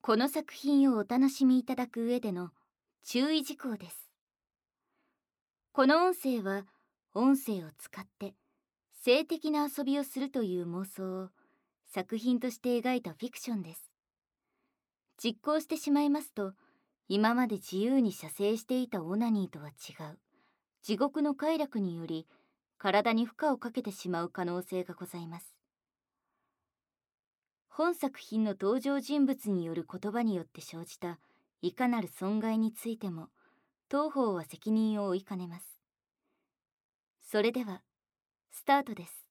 この作品をお楽しみいただく上での注意事項です。この音声は音声を使って性的な遊びをするという妄想を作品として描いたフィクションです。実行してしまいますと、今まで自由に射精していたオナニーとは違う地獄の快楽により体に負荷をかけてしまう可能性がございます。本作品の登場人物による言葉によって生じたいかなる損害についても当方は責任を負いかねます。それではスタートです。